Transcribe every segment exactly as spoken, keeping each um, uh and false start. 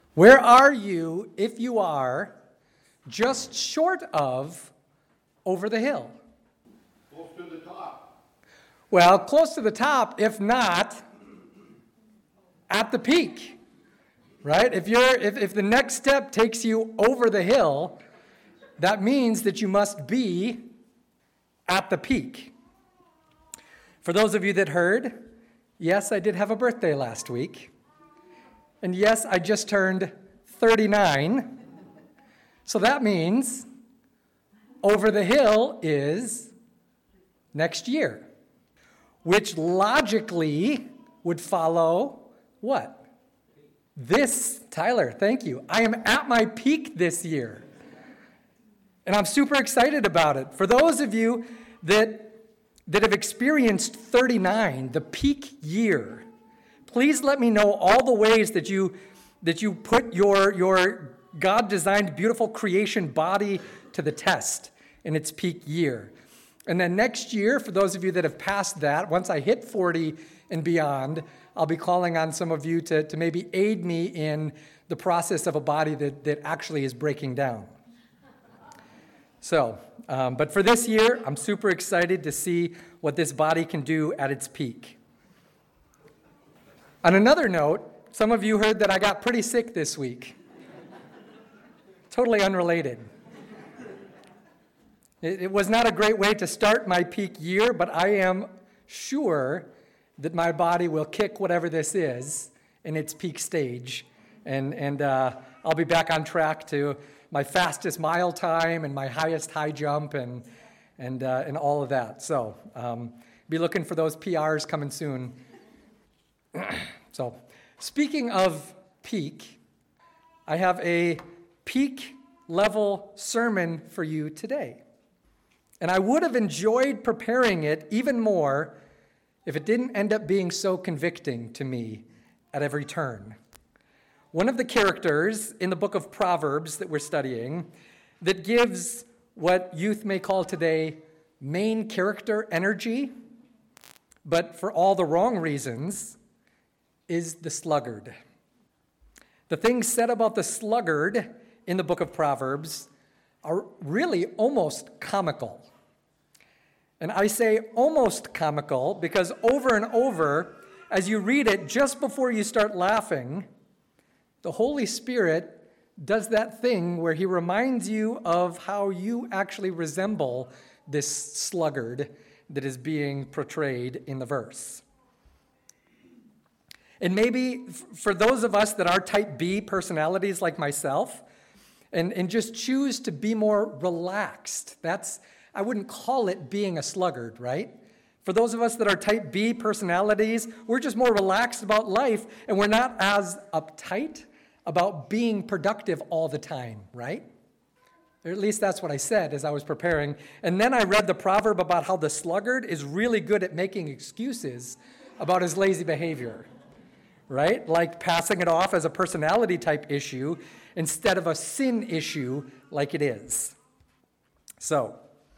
Where are you, if you are, just short of over the hill? Close to the top. Well, close to the top, if not at the peak, right? If you're, if, if the next step takes you over the hill, that means that you must be at the peak. For those of you that heard, yes, I did have a birthday last week. And yes, I just turned thirty-nine. So that means over the hill is next year, which logically would follow what? This, Tyler, thank you. I am at my peak this year. And I'm super excited about it. For those of you that, that have experienced thirty-nine, the peak year, please let me know all the ways that you that you put your, your God-designed, beautiful creation body to the test in its peak year. And then next year, for those of you that have passed that, once I hit forty and beyond, I'll be calling on some of you to, to maybe aid me in the process of a body that, that actually is breaking down. So, um, but for this year, I'm super excited to see what this body can do at its peak. On another note, some of you heard that I got pretty sick this week. Totally unrelated. It, it was not a great way to start my peak year, but I am sure that my body will kick whatever this is in its peak stage, and, and uh, I'll be back on track to my fastest mile time and my highest high jump and, and, uh, and all of that. So um, be looking for those P Rs coming soon. So, speaking of peak, I have a peak level sermon for you today. And I would have enjoyed preparing it even more if it didn't end up being so convicting to me at every turn. One of the characters in the book of Proverbs that we're studying that gives what youth may call today main character energy, but for all the wrong reasons, is the sluggard. The things said about the sluggard in the book of Proverbs are really almost comical. And I say almost comical because over and over, as you read it, just before you start laughing, the Holy Spirit does that thing where he reminds you of how you actually resemble this sluggard that is being portrayed in the verse. And maybe for those of us that are type B personalities like myself, and, and just choose to be more relaxed, that's, I wouldn't call it being a sluggard, right? For those of us that are type B personalities, we're just more relaxed about life, and we're not as uptight about being productive all the time, right? Or at least that's what I said as I was preparing. And then I read the proverb about how the sluggard is really good at making excuses about his lazy behavior. Right? Like passing it off as a personality type issue instead of a sin issue like it is. So,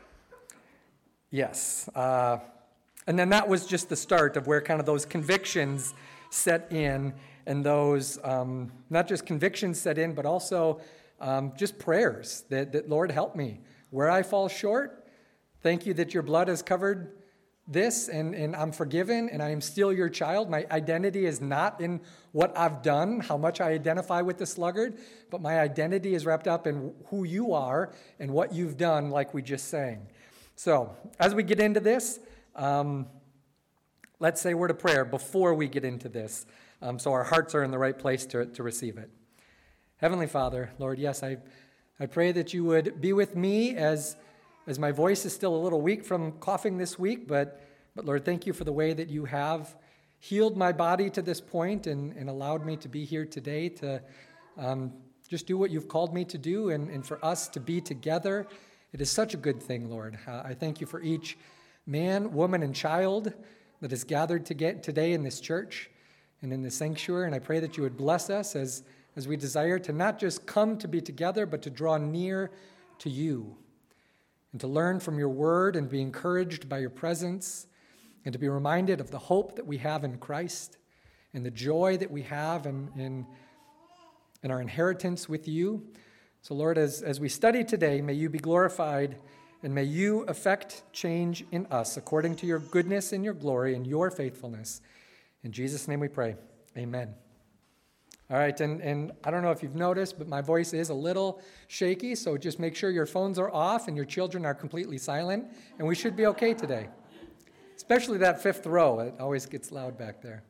yes. Uh, and then that was just the start of where kind of those convictions set in, and those, um, not just convictions set in, but also um, just prayers that, that, Lord, help me. Where I fall short, thank you that your blood has covered this, and, and I'm forgiven, and I am still your child. My identity is not in what I've done, how much I identify with the sluggard, but my identity is wrapped up in who you are and what you've done, like we just sang. So, as we get into this, um, let's say a word of prayer before we get into this, um, so our hearts are in the right place to, to receive it. Heavenly Father, Lord, yes, I, I pray that you would be with me as As my voice is still a little weak from coughing this week, but, but Lord, thank you for the way that you have healed my body to this point and, and allowed me to be here today to um, just do what you've called me to do and, and for us to be together. It is such a good thing, Lord. Uh, I thank you for each man, woman, and child that is gathered to get today in this church and in this sanctuary, and I pray that you would bless us as, as we desire to not just come to be together, but to draw near to you, and to learn from your word and be encouraged by your presence, and to be reminded of the hope that we have in Christ and the joy that we have in, in, and our inheritance with you. So, Lord, as, as we study today, may you be glorified, and may you effect change in us according to your goodness and your glory and your faithfulness. In Jesus' name we pray. Amen. All right, and, and I don't know if you've noticed, but my voice is a little shaky, so just make sure your phones are off and your children are completely silent, and we should be okay today. Especially that fifth row. It always gets loud back there.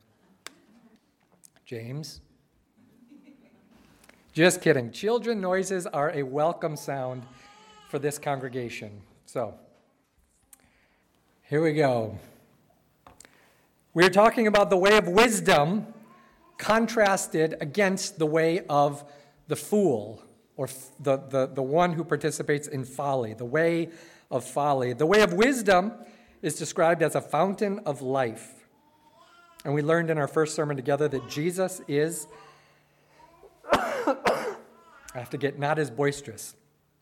James? Just kidding. Children noises are a welcome sound for this congregation. So, here we go. We're talking about the way of wisdom contrasted against the way of the fool, or the, the, the one who participates in folly, the way of folly. The way of wisdom is described as a fountain of life. And we learned in our first sermon together that Jesus is, I have to get not as boisterous.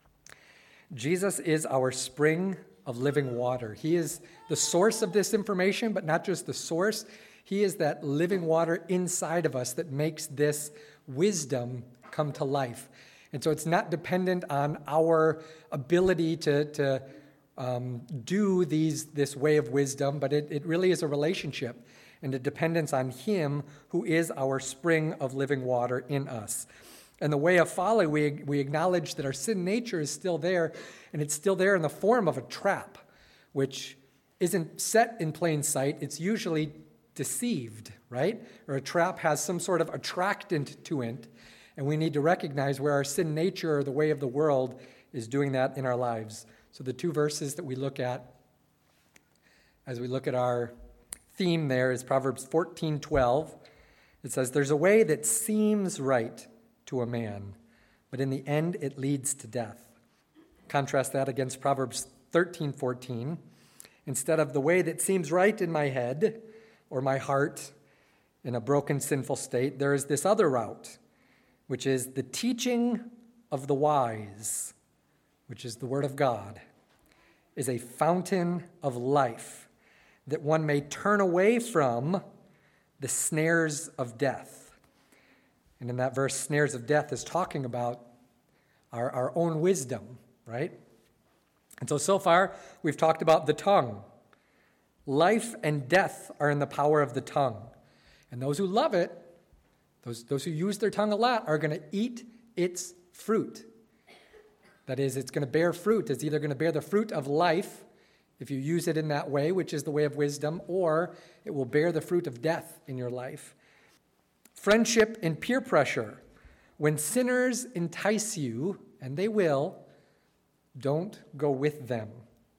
Jesus is our spring of living water. He is the source of this information, but not just the source. He is that living water inside of us that makes this wisdom come to life. And so it's not dependent on our ability to, to um, do these this way of wisdom, but it, it really is a relationship and a dependence on Him who is our spring of living water in us. And the way of folly, we, we acknowledge that our sin nature is still there, and it's still there in the form of a trap, which isn't set in plain sight. It's usually deceived, right? Or a trap has some sort of attractant to it, and we need to recognize where our sin nature or the way of the world is doing that in our lives. So the two verses that we look at as we look at our theme there is Proverbs fourteen twelve. It says, "There's a way that seems right to a man, but in the end it leads to death." Contrast that against Proverbs thirteen fourteen. "Instead of the way that seems right in my head or my heart in a broken, sinful state, there is this other route, which is the teaching of the wise," which is the word of God, "is a fountain of life, that one may turn away from the snares of death." And in that verse, snares of death is talking about our, our own wisdom, right? And so, so far, we've talked about the tongue. Life and death are in the power of the tongue. And those who love it, those, those who use their tongue a lot, are going to eat its fruit. That is, it's going to bear fruit. It's either going to bear the fruit of life, if you use it in that way, which is the way of wisdom, or it will bear the fruit of death in your life. Friendship and peer pressure. When sinners entice you, and they will, don't go with them.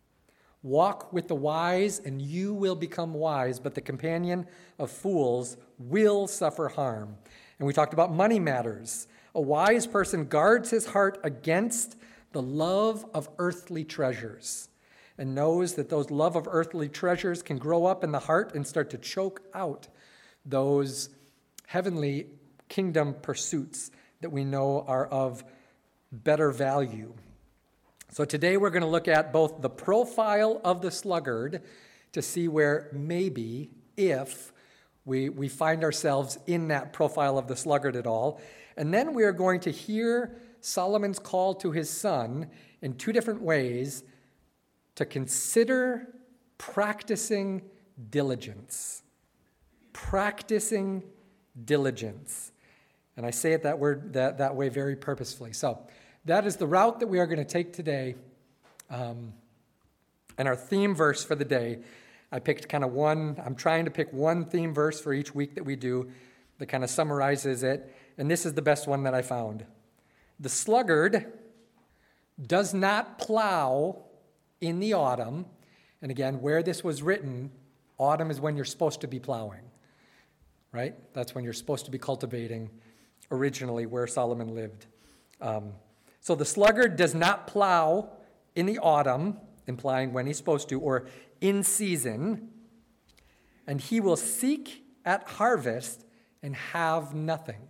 Walk with the wise, and you will become wise, but the companion of fools will suffer harm. And we talked about money matters. A wise person guards his heart against the love of earthly treasures, and knows that those love of earthly treasures can grow up in the heart and start to choke out those heavenly kingdom pursuits that we know are of better value. So today we're going to look at both the profile of the sluggard to see where maybe, if we, we find ourselves in that profile of the sluggard at all. And then we are going to hear Solomon's call to his son in two different ways to consider practicing diligence. Practicing diligence. And I say it that word that, that way very purposefully. So that is the route that we are going to take today. Um, and our theme verse for the day, I picked kind of one, I'm trying to pick one theme verse for each week that we do that kind of summarizes it. And this is the best one that I found. "The sluggard does not plow in the autumn." And again, where this was written, autumn is when you're supposed to be plowing. Right? That's when you're supposed to be cultivating, originally where Solomon lived. Um, so the sluggard does not plow in the autumn, implying when he's supposed to, or in season, and he will seek at harvest and have nothing.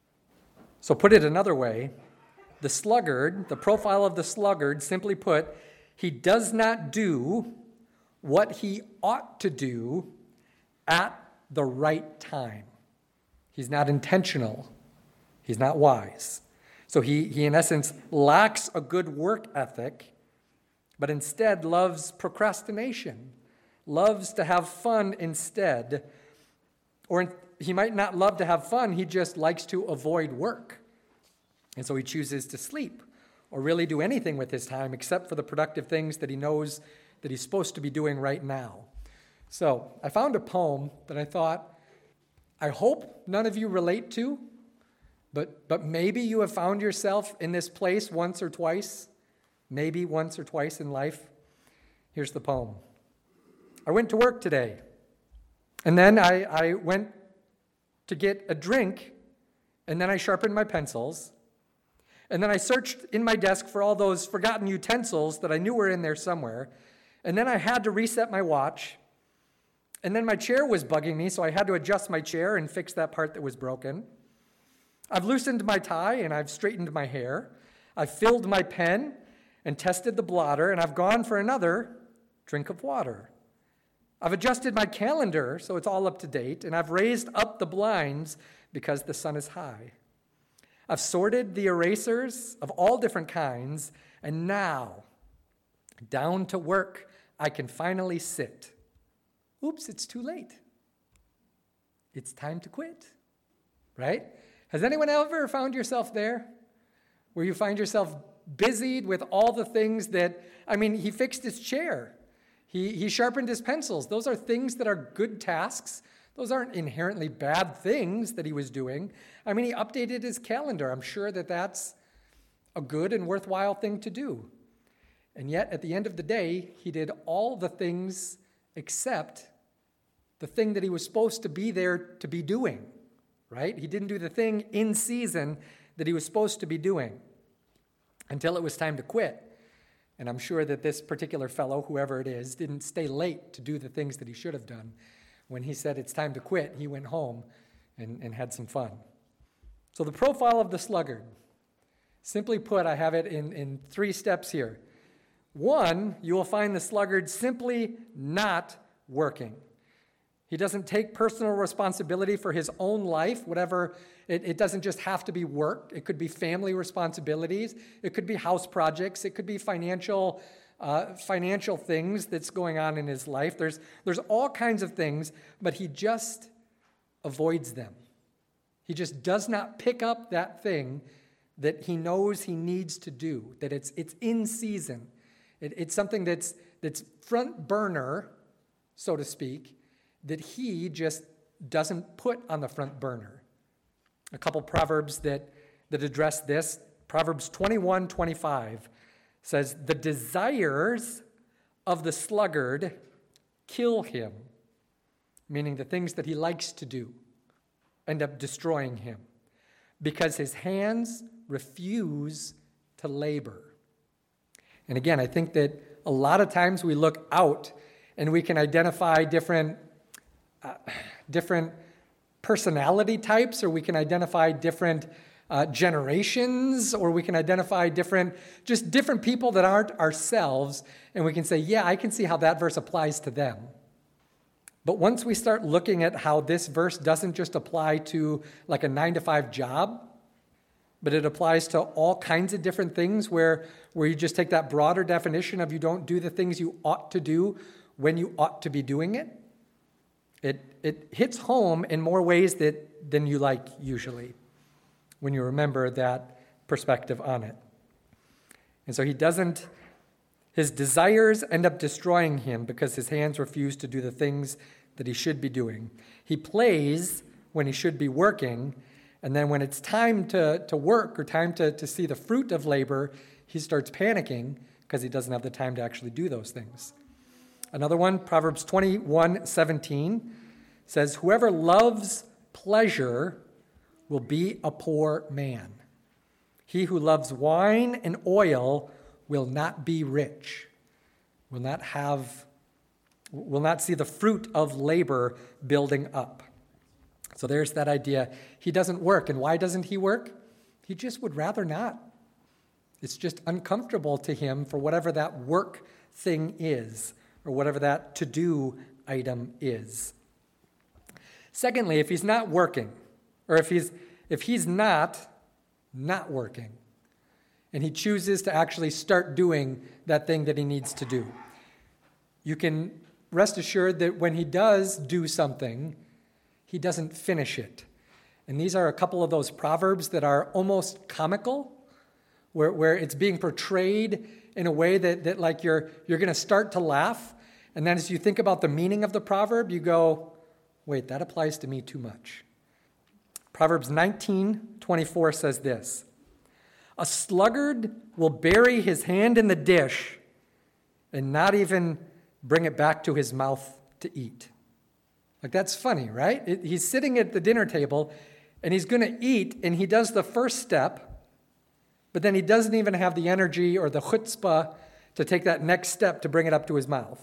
So put it another way, the sluggard, the profile of the sluggard, simply put, he does not do what he ought to do at the right time. He's not intentional He's not wise. So he, he, in essence, lacks a good work ethic, but instead loves procrastination, loves to have fun instead. Or he might not love to have fun, he just likes to avoid work. And so he chooses to sleep or really do anything with his time except for the productive things that he knows that he's supposed to be doing right now. So I found a poem that I thought, I hope none of you relate to, but, but maybe you have found yourself in this place once or twice, maybe once or twice in life. Here's the poem. I went to work today, and then I, I went to get a drink, and then I sharpened my pencils, and then I searched in my desk for all those forgotten utensils that I knew were in there somewhere, and then I had to reset my watch, and then my chair was bugging me, so I had to adjust my chair and fix that part that was broken. I've loosened my tie, and I've straightened my hair. I've filled my pen and tested the blotter, and I've gone for another drink of water. I've adjusted my calendar so it's all up to date, and I've raised up the blinds because the sun is high. I've sorted the erasers of all different kinds, and now, down to work, I can finally sit. Oops, it's too late. It's time to quit, right? Has anyone ever found yourself there, where you find yourself busied with all the things that, I mean, he fixed his chair. He, he sharpened his pencils. Those are things that are good tasks. Those aren't inherently bad things that he was doing. I mean, he updated his calendar. I'm sure that that's a good and worthwhile thing to do. And yet, at the end of the day, he did all the things except the thing that he was supposed to be there to be doing, right? He didn't do the thing in season that he was supposed to be doing until it was time to quit. And I'm sure that this particular fellow, whoever it is, didn't stay late to do the things that he should have done. When he said it's time to quit, he went home and, and had some fun. So the profile of the sluggard, simply put, I have it in, in three steps here. One, you will find the sluggard simply not working. He doesn't take personal responsibility for his own life, whatever. It, it doesn't just have to be work. It could be family responsibilities. It could be house projects. It could be financial uh, financial things that's going on in his life. There's, there's all kinds of things, but he just avoids them. He just does not pick up that thing that he knows he needs to do, that it's it's in season. It, it's something that's that's front burner, so to speak, that he just doesn't put on the front burner. A couple proverbs that, that address this. Proverbs twenty-one twenty-five says, "The desires of the sluggard kill him," meaning the things that he likes to do end up destroying him, because his hands refuse to labor. And again, I think that a lot of times we look out and we can identify different uh, different personality types, or we can identify different uh, generations, or we can identify different, just different people that aren't ourselves, and we can say, yeah, I can see how that verse applies to them. But once we start looking at how this verse doesn't just apply to like a nine to five job, but it applies to all kinds of different things where, where you just take that broader definition of you don't do the things you ought to do when you ought to be doing it, it, it hits home in more ways that, than you like usually when you remember that perspective on it. And so he doesn't, his desires end up destroying him because his hands refuse to do the things that he should be doing. He plays when he should be working, and then when it's time to, to work or time to, to see the fruit of labor, he starts panicking because he doesn't have the time to actually do those things. Another one, Proverbs twenty-one seventeen, says, "Whoever loves pleasure will be a poor man. He who loves wine and oil will not be rich," will not have, will not see the fruit of labor building up. So there's that idea. He doesn't work. And why doesn't he work? He just would rather not. It's just uncomfortable to him for whatever that work thing is, or whatever that to-do item is. Secondly, if he's not working, or if he's if he's not not working. And he chooses to actually start doing that thing that he needs to do. You can rest assured that when he does do something, he doesn't finish it. And these are a couple of those proverbs that are almost comical, where, where it's being portrayed in a way that, that like you're, you're going to start to laugh. And then as you think about the meaning of the proverb, you go, wait, that applies to me too much. Proverbs nineteen twenty-four says this, "A sluggard will bury his hand in the dish and not even bring it back to his mouth to eat." Like, that's funny, right? It, he's sitting at the dinner table, and he's going to eat, and he does the first step, but then he doesn't even have the energy or the chutzpah to take that next step to bring it up to his mouth.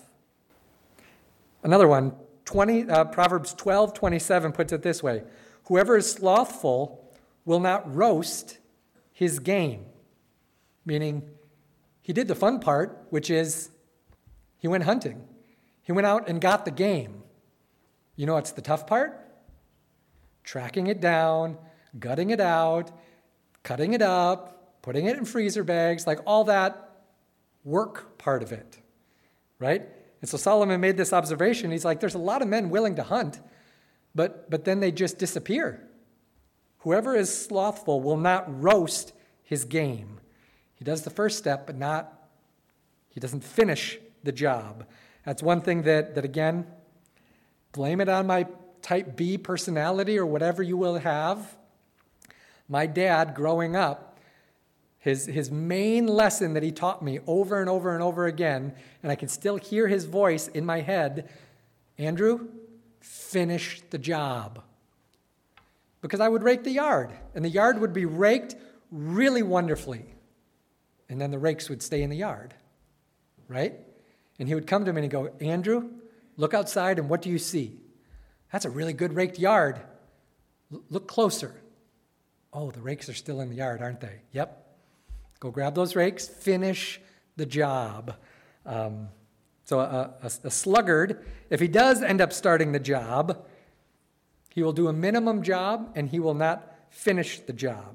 Another one, twenty, uh, Proverbs twelve twenty-seven puts it this way, "Whoever is slothful will not roast his game," meaning he did the fun part, which is he went hunting. He went out and got the game. You know what's the tough part? Tracking it down, gutting it out, cutting it up, putting it in freezer bags, like all that work part of it, right? And so Solomon made this observation. He's like, there's a lot of men willing to hunt, but, but then they just disappear. Whoever is slothful will not roast his game. He does the first step, but not, he doesn't finish the job. That's one thing that, that again, blame it on my type B personality or whatever you will have. My dad, growing up, his, his main lesson that he taught me over and over and over again, and I can still hear his voice in my head, Andrew, finish the job. Because I would rake the yard, and the yard would be raked really wonderfully, and then the rakes would stay in the yard, right? And he would come to me and he'd go, Andrew, look outside, and what do you see? That's a really good raked yard. L- look closer. Oh, the rakes are still in the yard, aren't they? Yep. Go grab those rakes, finish the job. Um, so a, a, a sluggard, if he does end up starting the job, he will do a minimum job and he will not finish the job.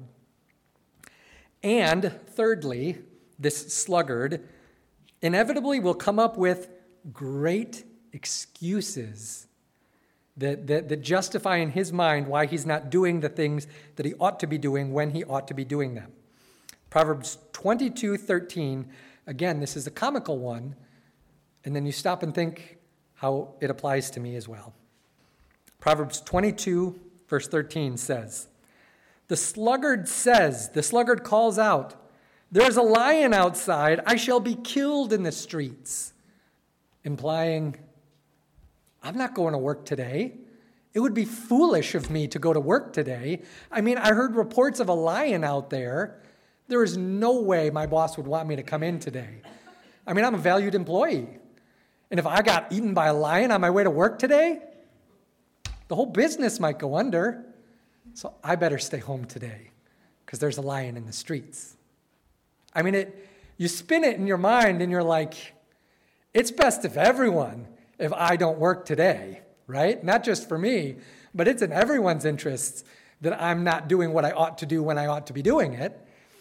And thirdly, this sluggard inevitably will come up with great excuses that, that, that justify in his mind why he's not doing the things that he ought to be doing when he ought to be doing them. Proverbs twenty-two thirteen, again, this is a comical one, and then you stop and think how it applies to me as well. Proverbs twenty-two, verse thirteen says, "The sluggard says," the sluggard calls out, "There's a lion outside, I shall be killed in the streets," implying, I'm not going to work today. It would be foolish of me to go to work today. I mean, I heard reports of a lion out there. There is no way my boss would want me to come in today. I mean, I'm a valued employee. And if I got eaten by a lion on my way to work today, the whole business might go under. So I better stay home today because there's a lion in the streets. I mean, it. You spin it in your mind and you're like, it's best if everyone, if I don't work today, right? Not just for me, but it's in everyone's interests that I'm not doing what I ought to do when I ought to be doing it.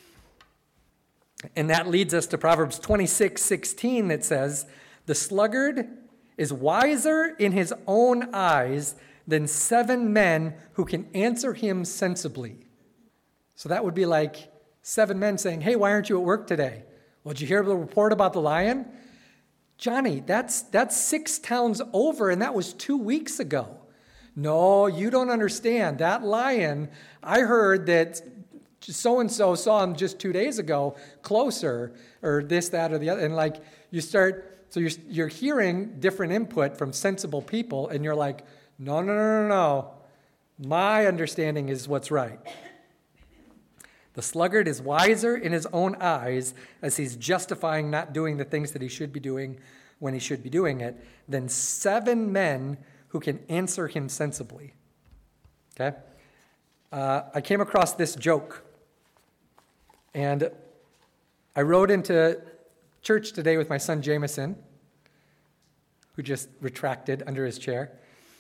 And that leads us to Proverbs twenty-six sixteen that says, "The sluggard is wiser in his own eyes than seven men who can answer him sensibly." So that would be like seven men saying, "Hey, why aren't you at work today?" "Well, did you hear the report about the lion?" "Johnny, that's that's six towns over, and that was two weeks ago." "No, you don't understand. That lion, I heard that so-and-so saw him just two days ago, closer, or this, that, or the other." And like you start, so you're, you're hearing different input from sensible people, and you're like, no, no, no, no, no. My understanding is what's right. The sluggard is wiser in his own eyes as he's justifying not doing the things that he should be doing when he should be doing it than seven men who can answer him sensibly. Okay? Uh, I came across this joke, and I rode into church today with my son Jameson, who just retracted under his chair,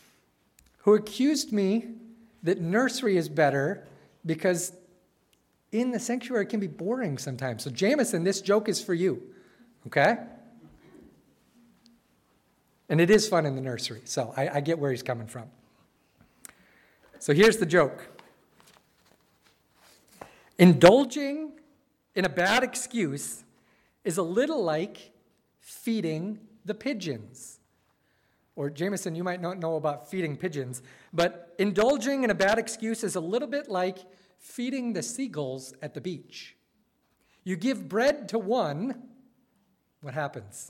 who accused me that nursery is better because in the sanctuary can be boring sometimes. So Jameson, this joke is for you, okay? And it is fun in the nursery, so I, I get where he's coming from. So here's the joke. Indulging in a bad excuse is a little like feeding the pigeons. Or Jameson, you might not know about feeding pigeons, but indulging in a bad excuse is a little bit like feeding the seagulls at the beach. You give bread to one, what happens?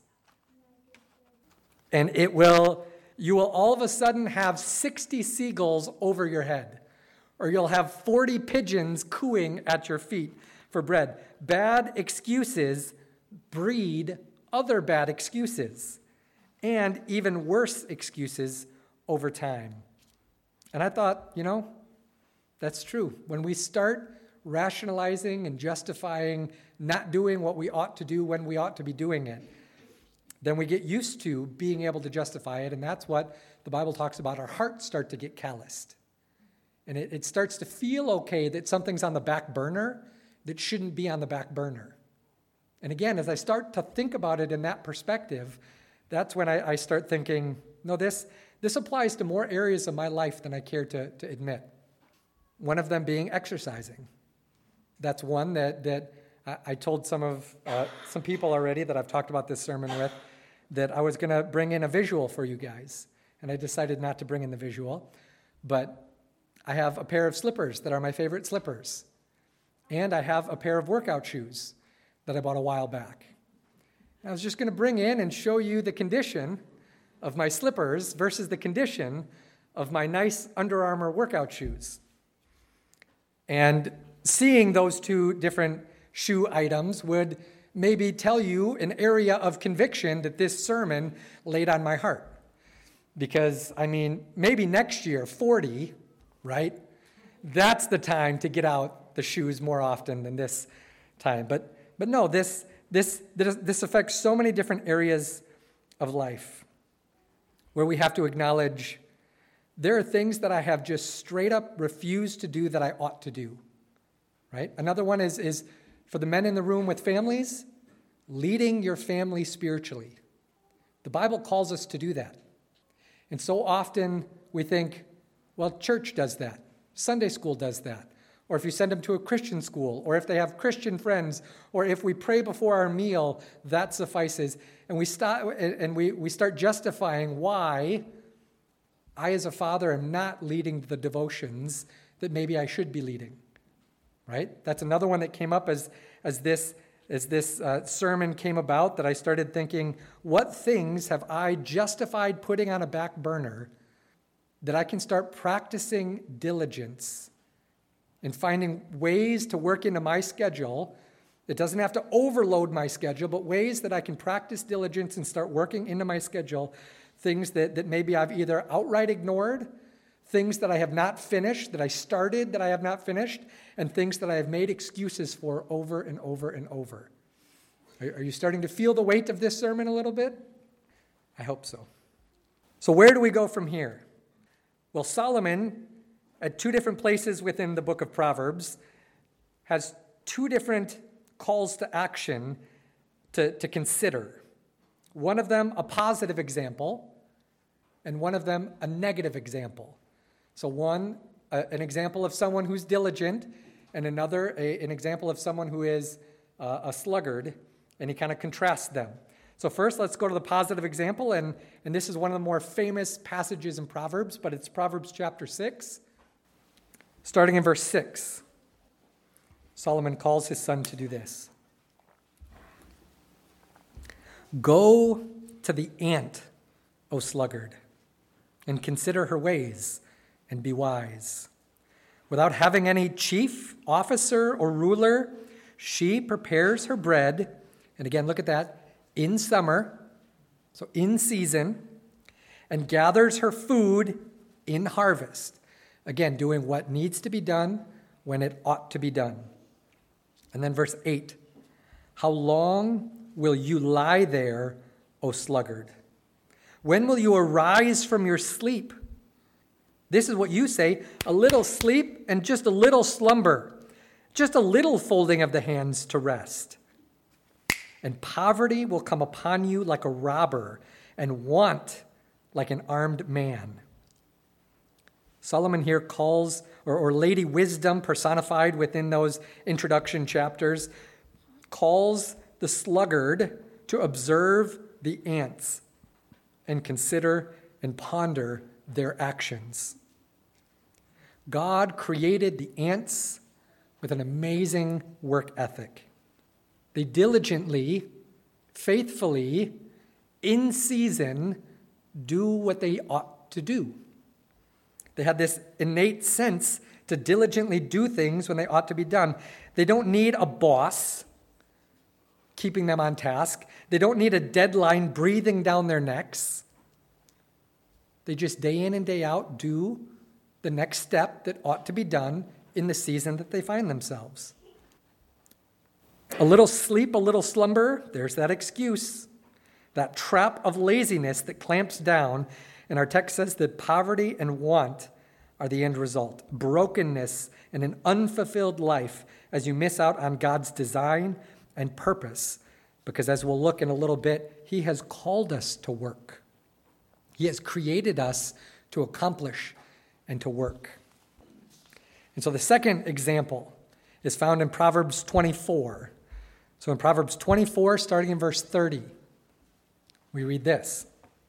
And it will, you will all of a sudden have sixty seagulls over your head, or you'll have forty pigeons cooing at your feet for bread. Bad excuses breed other bad excuses, and even worse excuses over time. And I thought, you know, that's true. When we start rationalizing and justifying not doing what we ought to do when we ought to be doing it, then we get used to being able to justify it, and that's what the Bible talks about. Our hearts start to get calloused. And it, it starts to feel okay that something's on the back burner that shouldn't be on the back burner. And again, as I start to think about it in that perspective, that's when I, I start thinking, no, this, this applies to more areas of my life than I care to, to admit. One of them being exercising. That's one that, that I, I told some of uh, some people already that I've talked about this sermon with, that I was going to bring in a visual for you guys. And I decided not to bring in the visual. But I have a pair of slippers that are my favorite slippers. And I have a pair of workout shoes that I bought a while back. I was just going to bring in and show you the condition of my slippers versus the condition of my nice Under Armour workout shoes. And seeing those two different shoe items would maybe tell you an area of conviction that this sermon laid on my heart. Because, I mean, maybe next year, forty, right? That's the time to get out the shoes more often than this time. But but no, this this this affects so many different areas of life where we have to acknowledge there are things that I have just straight up refused to do that I ought to do. Right? Another one is is for the men in the room with families, leading your family spiritually. The Bible calls us to do that. And so often we think, well, church does that. Sunday school does that. Or if you send them to a Christian school, or if they have Christian friends, or if we pray before our meal, that suffices. And we start, and we, we start justifying why I, as a father, am not leading the devotions that maybe I should be leading. Right? That's another one that came up as, as this, as this uh, sermon came about, that I started thinking, what things have I justified putting on a back burner that I can start practicing diligence and finding ways to work into my schedule. It doesn't have to overload my schedule, but ways that I can practice diligence and start working into my schedule, things that, that maybe I've either outright ignored, things that I have not finished, that I started that I have not finished, and things that I have made excuses for over and over and over. Are, are you starting to feel the weight of this sermon a little bit? I hope so. So where do we go from here? Well, Solomon, at two different places within the book of Proverbs, has two different calls to action to, to consider. One of them a positive example, and one of them a negative example. So one, a, an example of someone who's diligent, and another, a, an example of someone who is uh, a sluggard, and he kind of contrasts them. So first, let's go to the positive example, and, and this is one of the more famous passages in Proverbs, but it's Proverbs chapter six, starting in verse six. Solomon calls his son to do this. Go to the ant, O sluggard, and consider her ways, and be wise. Without having any chief, officer, or ruler, she prepares her bread, and again, look at that, in summer, so in season, and gathers her food in harvest. Again, doing what needs to be done when it ought to be done. And then verse eight, how long will you lie there, O sluggard? When will you arise from your sleep? This is what you say, a little sleep and just a little slumber. just a little folding of the hands to rest. And poverty will come upon you like a robber, and want like an armed man. Solomon here calls, or, or Lady Wisdom personified within those introduction chapters, calls the sluggard to observe the ants and consider and ponder their actions. God created the ants with an amazing work ethic. They diligently, faithfully, in season, do what they ought to do. They had this innate sense to diligently do things when they ought to be done. They don't need a boss keeping them on task. They don't need a deadline breathing down their necks. They just day in and day out do the next step that ought to be done in the season that they find themselves. A little sleep, a little slumber, there's that excuse, that trap of laziness that clamps down. And our text says that poverty and want are the end result. Brokenness and an unfulfilled life as you miss out on God's design and purpose. Because as we'll look in a little bit, He has called us to work. He has created us to accomplish and to work. And so the second example is found in Proverbs twenty-four. So in Proverbs twenty-four, starting in verse thirty, we read this.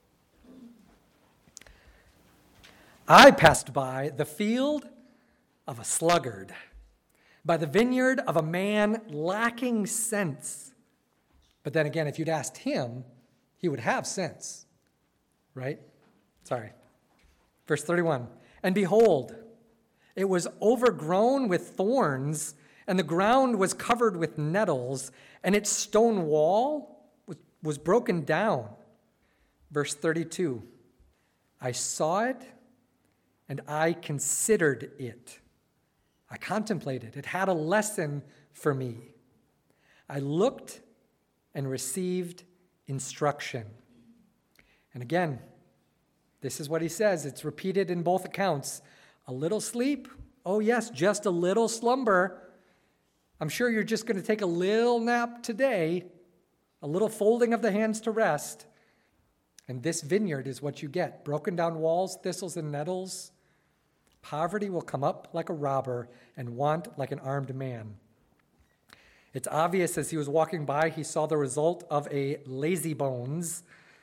I passed by the field of a sluggard, by the vineyard of a man lacking sense. But then again, if you'd asked him, he would have sense, right? Sorry. Verse thirty-one, and behold, it was overgrown with thorns, and the ground was covered with nettles, and its stone wall was, was broken down. Verse thirty-two, I saw it, and I considered it. I contemplated. It had a lesson for me. I looked and received instruction. And again, this is what he says. It's repeated in both accounts. A little sleep? Oh yes, just a little slumber. I'm sure you're just going to take a little nap today, a little folding of the hands to rest. And this vineyard is what you get. Broken down walls, thistles and nettles. Poverty will come up like a robber and want like an armed man. It's obvious as he was walking by, he saw the result of a lazy bones.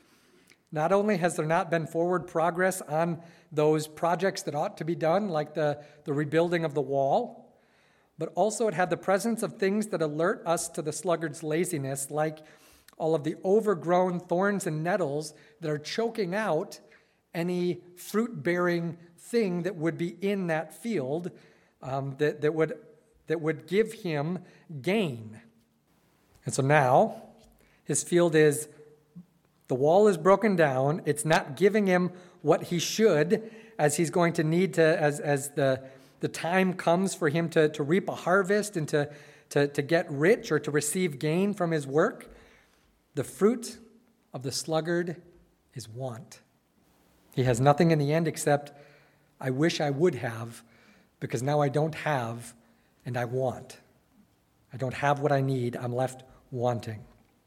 Not only has there not been forward progress on those projects that ought to be done, like the, the rebuilding of the wall, but also it had the presence of things that alert us to the sluggard's laziness, like all of the overgrown thorns and nettles that are choking out any fruit-bearing thing that would be in that field um, that, that would that would give him gain. And so now his field is, the wall is broken down. It's not giving him what he should, as he's going to need to, as, as the, the time comes for him to, to reap a harvest and to, to, to get rich or to receive gain from his work. The fruit of the sluggard is want. He has nothing in the end except, I wish I would have, because now I don't have and I want. I don't have what I need. I'm left wanting.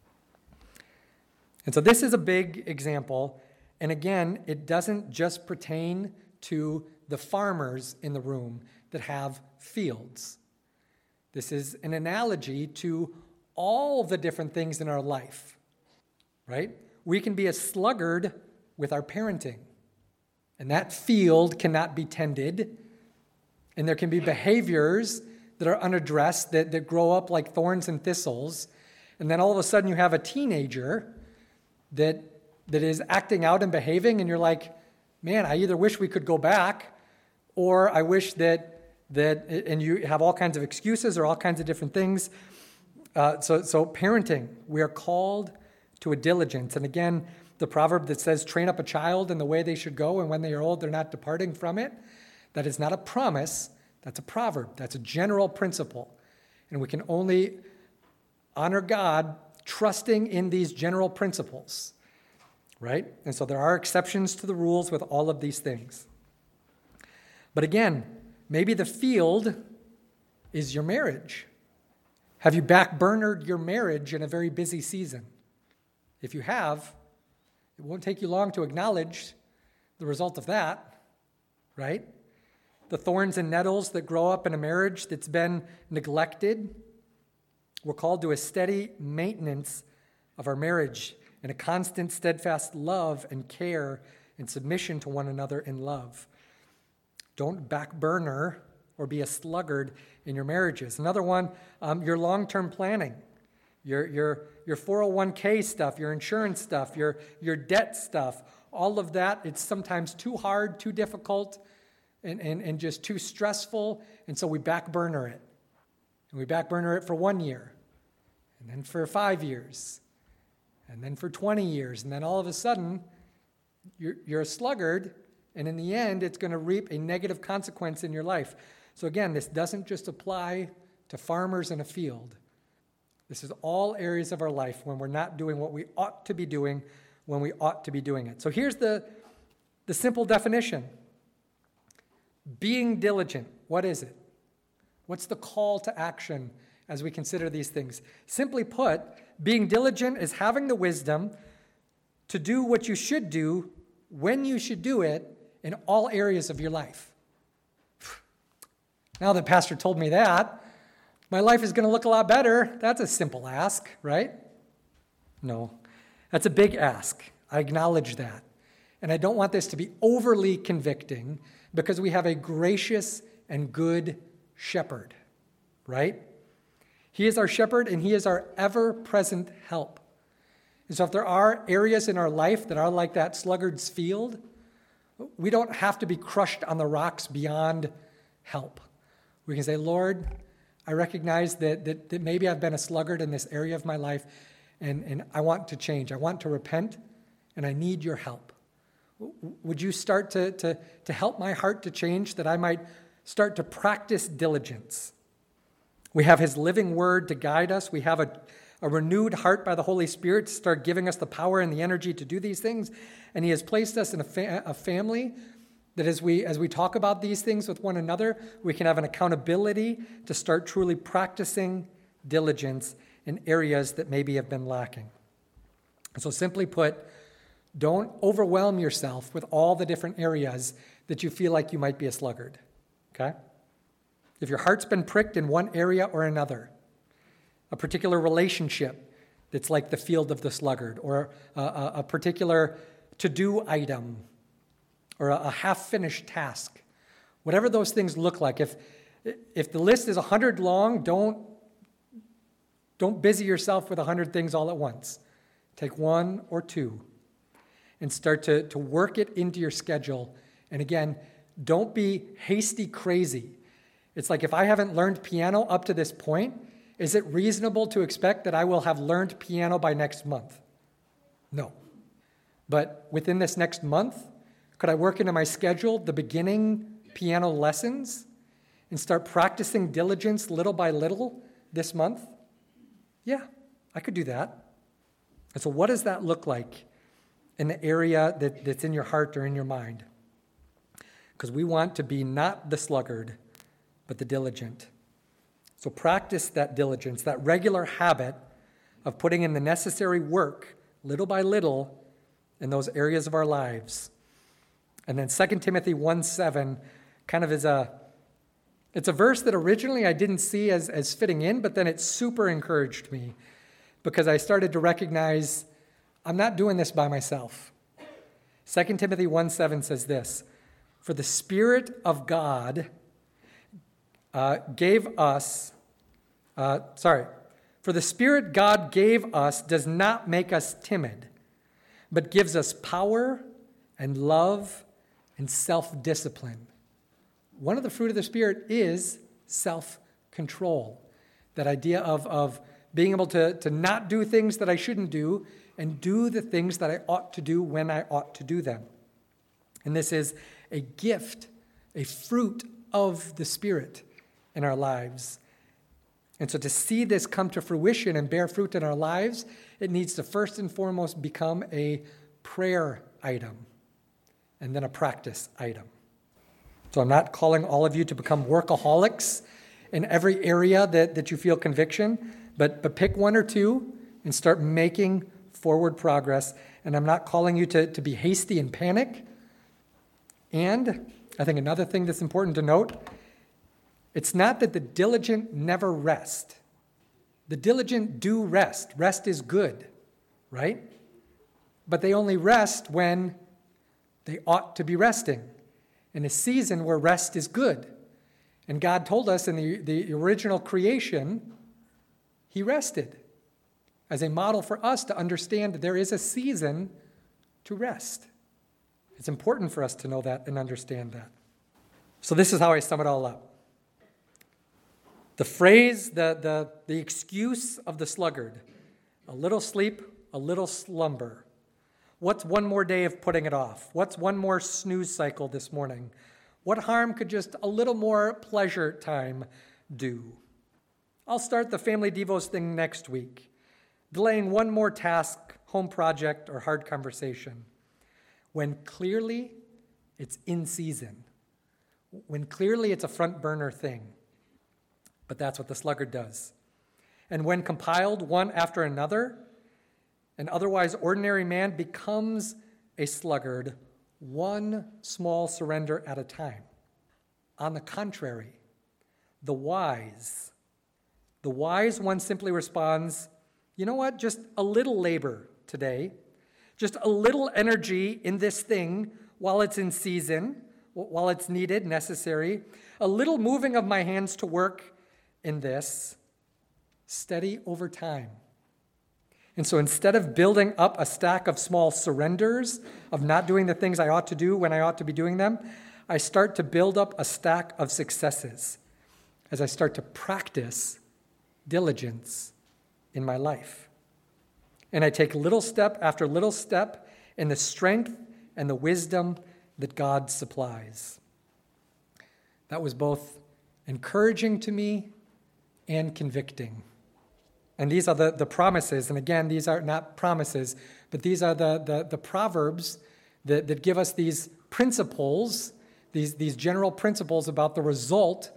And so this is a big example. And again, it doesn't just pertain to the farmers in the room that have fields. This is an analogy to all the different things in our life, right? We can be a sluggard with our parenting, and that field cannot be tended, and there can be behaviors that are unaddressed that, that grow up like thorns and thistles, and then all of a sudden you have a teenager that that is acting out and behaving, and you're like, man, I either wish we could go back, or I wish that, that and you have all kinds of excuses or all kinds of different things. Uh, so, so parenting, we are called to a diligence. And again, the proverb that says, train up a child in the way they should go, and when they are old, they're not departing from it. That is not a promise. That's a proverb. That's a general principle. And we can only honor God trusting in these general principles, right? And so there are exceptions to the rules with all of these things. But again, maybe the field is your marriage. Have you backburnered your marriage in a very busy season? If you have, it won't take you long to acknowledge the result of that, right? The thorns and nettles that grow up in a marriage that's been neglected. We're called to a steady maintenance of our marriage and a constant, steadfast love and care and submission to one another in love. Don't backburner or be a sluggard in your marriages. Another one, um, your long-term planning, your your your four oh one k stuff, your insurance stuff, your your debt stuff, all of that. It's sometimes too hard, too difficult, and, and, and just too stressful, and so we backburner it. And we backburner it for one year, and then for five years, and then for twenty years, and then all of a sudden, you're, you're a sluggard, and in the end, it's going to reap a negative consequence in your life. So again, this doesn't just apply to farmers in a field. This is all areas of our life when we're not doing what we ought to be doing when we ought to be doing it. So here's the, the simple definition. Being diligent, what is it? What's the call to action as we consider these things? Simply put, being diligent is having the wisdom to do what you should do when you should do it in all areas of your life. Now that Pastor told me that, my life is going to look a lot better. That's a simple ask, right? No, that's a big ask. I acknowledge that. And I don't want this to be overly convicting because we have a gracious and good shepherd, right? He is our shepherd and he is our ever-present help. And so if there are areas in our life that are like that sluggard's field, we don't have to be crushed on the rocks beyond help. We can say, Lord, I recognize that, that, that maybe I've been a sluggard in this area of my life, and, and I want to change. I want to repent, and I need your help. Would you start to, to, to help my heart to change, that I might start to practice diligence? We have his living word to guide us. We have a, a renewed heart by the Holy Spirit to start giving us the power and the energy to do these things. And he has placed us in a, fa- a family that as we as we talk about these things with one another, we can have an accountability to start truly practicing diligence in areas that maybe have been lacking. So simply put, don't overwhelm yourself with all the different areas that you feel like you might be a sluggard, okay? If your heart's been pricked in one area or another, a particular relationship that's like the field of the sluggard, or a, a, a particular to-do item, or a, a half-finished task, whatever those things look like. If if the list is one hundred long, don't, don't busy yourself with one hundred things all at once. Take one or two and start to, to work it into your schedule. And again, don't be hasty crazy. It's like if I haven't learned piano up to this point, is it reasonable to expect that I will have learned piano by next month? No. But within this next month, could I work into my schedule the beginning piano lessons and start practicing diligence little by little this month? Yeah, I could do that. And so what does that look like in the area that, that's in your heart or in your mind? Because we want to be not the sluggard, but the diligent. So practice that diligence, that regular habit of putting in the necessary work little by little in those areas of our lives. And then Second Timothy one seven kind of is a, it's a verse that originally I didn't see as, as fitting in, but then it super encouraged me because I started to recognize I'm not doing this by myself. Second Timothy one seven says this, "For the Spirit of God uh, gave us, uh, sorry, for the Spirit God gave us does not make us timid, but gives us power and love and self-discipline." One of the fruit of the Spirit is self-control. That idea of, of being able to, to not do things that I shouldn't do and do the things that I ought to do when I ought to do them. And this is a gift, a fruit of the Spirit in our lives. And so to see this come to fruition and bear fruit in our lives, it needs to first and foremost become a prayer item and then a practice item. So I'm not calling all of you to become workaholics in every area that, that you feel conviction, but, but pick one or two and start making forward progress. And I'm not calling you to, to be hasty and panic. And I think another thing that's important to note, it's not that the diligent never rest. The diligent do rest. Rest is good, right? But they only rest when they ought to be resting, in a season where rest is good. And God told us in the, the original creation, he rested as a model for us to understand that there is a season to rest. It's important for us to know that and understand that. So this is how I sum it all up. The phrase, the, the, the excuse of the sluggard, a little sleep, a little slumber. What's one more day of putting it off? What's one more snooze cycle this morning? What harm could just a little more pleasure time do? I'll start the Family Devos thing next week, delaying one more task, home project, or hard conversation, when clearly it's in season, when clearly it's a front burner thing. But that's what the sluggard does. And when compiled one after another, an otherwise ordinary man becomes a sluggard, one small surrender at a time. On the contrary, the wise, the wise one simply responds, you know what, just a little labor today, just a little energy in this thing while it's in season, while it's needed, necessary, a little moving of my hands to work in this, steady over time. And so instead of building up a stack of small surrenders, of not doing the things I ought to do when I ought to be doing them, I start to build up a stack of successes as I start to practice diligence in my life. And I take little step after little step in the strength and the wisdom that God supplies. That was both encouraging to me and convicting. And these are the, the promises. And again, these are not promises, but these are the, the, the proverbs that, that give us these principles, these, these general principles about the result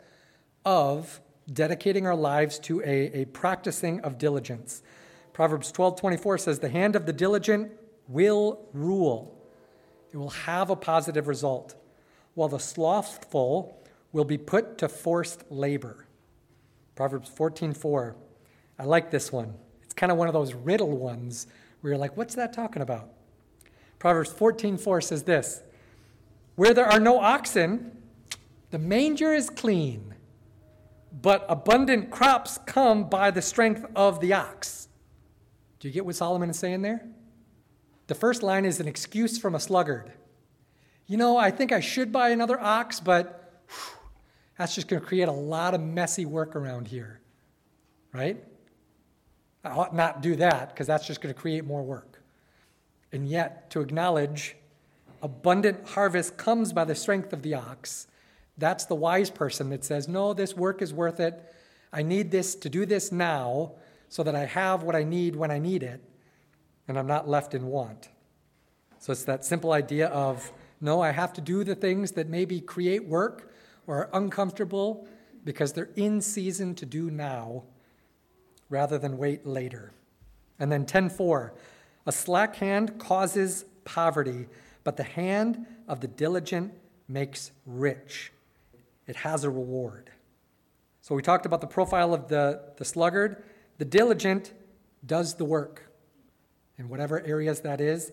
of dedicating our lives to a, a practicing of diligence. Proverbs twelve twenty-four says, the hand of the diligent will rule. It will have a positive result, while the slothful will be put to forced labor. Proverbs fourteen four. I like this one. It's kind of one of those riddle ones where you're like, what's that talking about? Proverbs fourteen four says this, where there are no oxen, the manger is clean, but abundant crops come by the strength of the ox. Do you get what Solomon is saying there? The first line is an excuse from a sluggard. You know, I think I should buy another ox, but whew, that's just going to create a lot of messy work around here, right? I ought not do that because that's just going to create more work. And yet, to acknowledge abundant harvest comes by the strength of the ox, that's the wise person that says, no, this work is worth it. I need this to do this now so that I have what I need when I need it, and I'm not left in want. So it's that simple idea of, no, I have to do the things that maybe create work or are uncomfortable because they're in season to do now rather than wait later. And then ten four, a slack hand causes poverty, but the hand of the diligent makes rich. It has a reward. So we talked about the profile of the, the sluggard. The diligent does the work in whatever areas that is.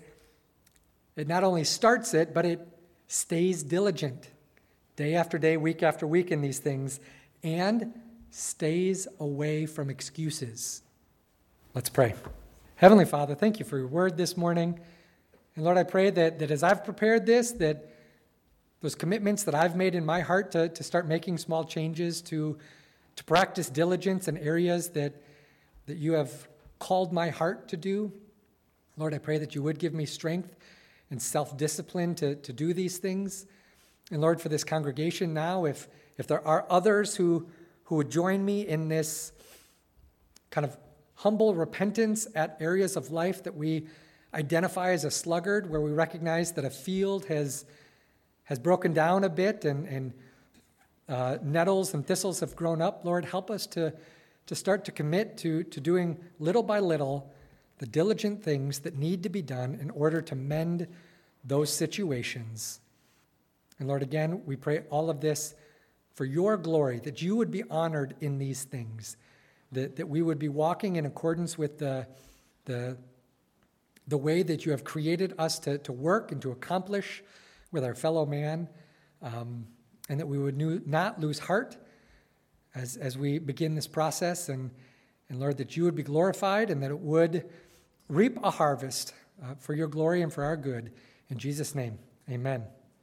It not only starts it, but it stays diligent day after day, week after week in these things, and stays away from excuses. Let's pray. Heavenly Father, thank you for your word this morning. And Lord, I pray that, that as I've prepared this, that those commitments that I've made in my heart to, to start making small changes, to, to practice diligence in areas that, that you have called my heart to do, Lord, I pray that you would give me strength and self-discipline to, to do these things. And Lord, for this congregation now, if, if there are others who, who would join me in this kind of humble repentance at areas of life that we identify as a sluggard, where we recognize that a field has, has broken down a bit and, and uh, nettles and thistles have grown up, Lord, help us to, to start to commit to, to doing little by little the diligent things that need to be done in order to mend those situations. And Lord, again, we pray all of this for your glory, that you would be honored in these things, that, that we would be walking in accordance with the, the, the way that you have created us to, to work and to accomplish with our fellow man, um, and that we would new, not lose heart as, as we begin this process, and, and Lord, that you would be glorified and that it would reap a harvest uh, for your glory and for our good. In Jesus' name, amen.